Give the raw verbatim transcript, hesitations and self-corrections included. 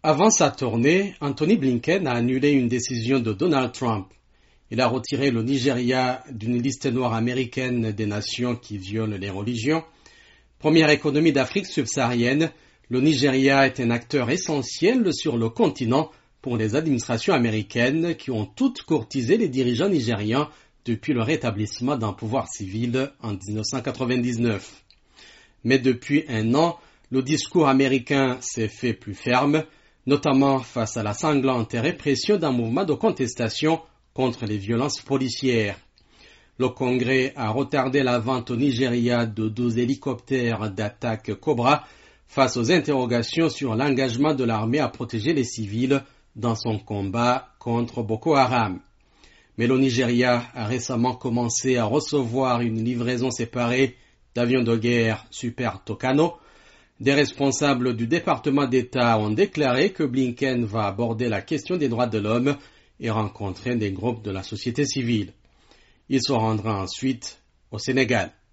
Avant sa tournée, Anthony Blinken a annulé une décision de Donald Trump. Il a retiré le Nigeria d'une liste noire américaine des nations qui violent les religions. Première économie d'Afrique subsaharienne, le Nigeria est un acteur essentiel sur le continent pour les administrations américaines qui ont toutes courtisé les dirigeants nigérians depuis le rétablissement d'un pouvoir civil en dix-neuf cent quatre-vingt-dix-neuf. Mais depuis un an, le discours américain s'est fait plus ferme, notamment face à la sanglante répression d'un mouvement de contestation contre les violences policières. Le Congrès a retardé la vente au Nigeria de douze hélicoptères d'attaque Cobra face aux interrogations sur l'engagement de l'armée à protéger les civils dans son combat contre Boko Haram. Mais le Nigeria a récemment commencé à recevoir une livraison séparée d'avions de guerre Super Tucano. Des responsables du département d'État ont déclaré que Blinken va aborder la question des droits de l'homme et rencontrer des groupes de la société civile. Il se rendra ensuite au Sénégal.